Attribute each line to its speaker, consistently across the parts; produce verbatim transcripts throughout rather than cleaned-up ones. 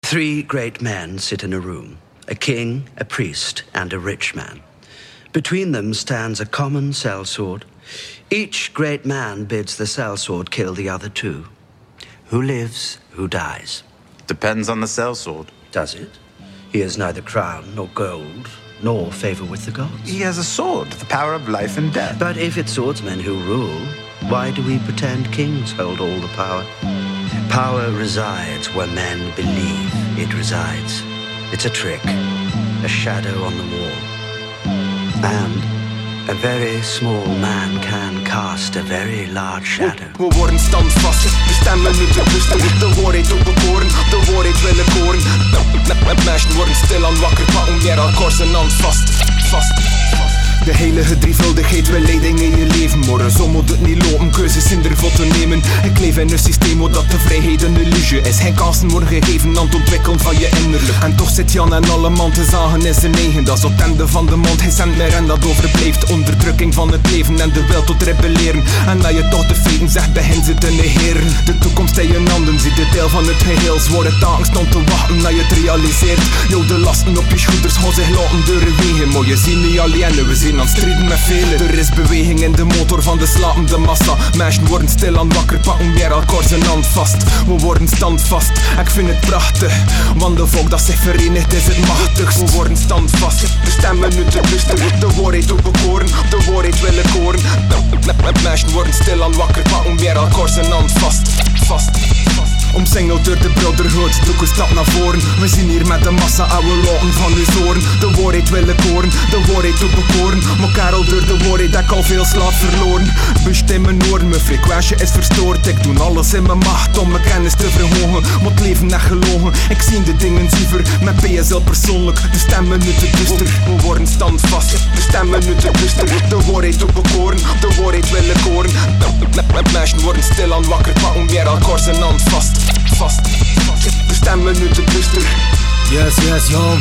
Speaker 1: Three great men sit in a room, a king, a priest, and a rich man. Between them stands a common sellsword. Each great man bids the sellsword kill the other two. Who lives, who dies?
Speaker 2: Depends on the sellsword.
Speaker 1: Does it? He has neither crown nor gold, nor favor with the gods.
Speaker 2: He has a sword, the power of life and death.
Speaker 1: But if it's swordsmen who rule, why do we pretend kings hold all the power? Power resides where men believe it resides. It's a trick, a shadow on the wall. And a very small man can cast a very large shadow.
Speaker 3: We worden standvast, de stemmen moeten rusten. De waarheid opbekoren, de waarheid willen koren. Meisjes worden stil aan wakker, pakken weer al kors en hand vast, vast. De heilige drievuldigheid wil leiding in je leven. Maar zo moet het niet lopen, keuzes in ervoor te nemen. Ik leef in een systeem waar dat de vrijheid een illusie is. Geen kansen worden gegeven aan het ontwikkelen van je innerlijk. En toch zit Jan en alle man te zagen in zijn eigen. Dat is op het einde van de mond, geen cent meer en dat overblijft. Onderdrukking van het leven en de wil tot rebelleren. En dat je toch de feiten zegt, begin ze te negeren. De toekomst in je handen, zie de deel van het geheel. Zware taken stond te wachten dat je het realiseert. Jou de lasten op je schouders gaan zich laten doorwegen. Maar je ziet niet alleen, we zien aan strijden met velen. Er is beweging in de motor van de slapende massa. Meisjes worden stil aan wakker, pakken weer al kors en hand vast. We worden standvast, ik vind het prachtig. Want de volk dat zich verenigt is het machtigst. We worden standvast, de stemmen nu te luisteren. De waarheid opbekoren, de waarheid willen koren. Meisjes worden stil aan wakker, pakken weer al kors en hand vast, vast, vast. Omsingeld door de brotherhood, doe ik een stap naar voren. We zien hier met de massa oude loten van uw zoren. De waarheid willen koren, de waarheid doet bekoren. Maar Karel door de waarheid dat ik al veel slaap verloren. Bust in mijn oren, mijn frequentie is verstoord. Ik doe alles in mijn macht om mijn kennis te verhogen. Maar het leven net gelogen, ik zie de dingen zuiver. Met P S L persoonlijk, de stemmen nu te duister. We worden standvast, de stemmen nu te duister. De waarheid doet bekoren, de waarheid willen koren. Meisjes worden stil aan wakker, pakken weer al kors en hand vast. Vast, vast, de stemmen nu te duister.
Speaker 4: Yes, yes, yo.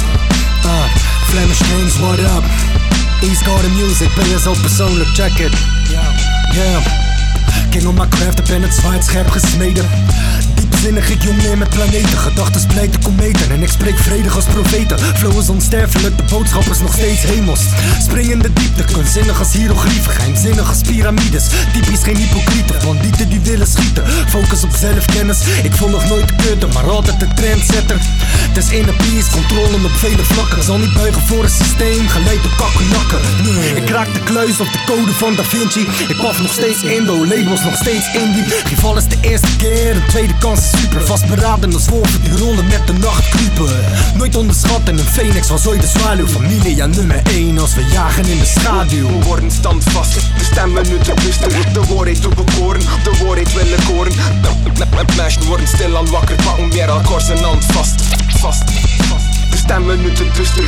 Speaker 4: Uh, Flemish Kings, what up? East Garden Music, P S L persoonlijk, check it. Yeah. King on my craft, ik ben het zwaard scherp gesmeden. Diepzinnig, ik jong neer met planeten. Gedachten splijten kometen en ik spreek vredig als profeten. Flow is onsterfelijk, de boodschap is nog steeds hemels. Spring in de diepte, kunstzinnig als hieroglyphen. Geheimzinnig als piramides, typisch geen hypocrieten. Bandieten die willen schieten, focus op zelfkennis. Ik vond nog nooit de kutte, maar altijd de trendsetter. Het is inner peace, controle op vele vlakken. Zal niet buigen voor een systeem, geleid door kakkerlakken. Nee. Ik raak de kluis op de code van Da Vinci. Ik paf nog steeds Indo, labels nog steeds indie. Geval is de eerste keer, de tweede kans is super. Vastberaden als wolven die rollen met de nacht kruipen. Nooit onderschatten, een phoenix was ooit de zwaluw. Familie aan nummer één als we jagen in de schaduw.
Speaker 3: We worden standvast, de stemmen nu te luisteren. De waarheid te bekoren, de waarheid willen koren. Meisjes worden stil aan wakker, pakken weer al kors en hand vast, vast, vast. De stemmen nu te luisteren.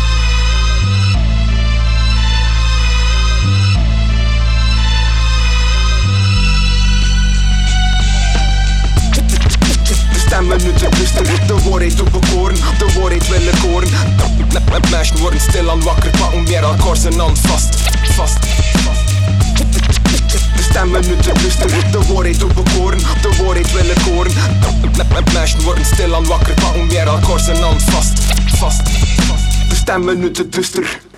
Speaker 3: Stemmen nu te luisteren, de waarheid te bekoren, de waarheid willen koren. Meisjes worden stil aan wakker, pakken weer al kors en hand vast, vast, vast. De stemmen nu te luisteren, de waarheid te bekoren, de waarheid willen koren. Meisjes worden stil aan wakker, pakken weer al kors en hand vast, vast, vast. De stemmen nu te luisteren.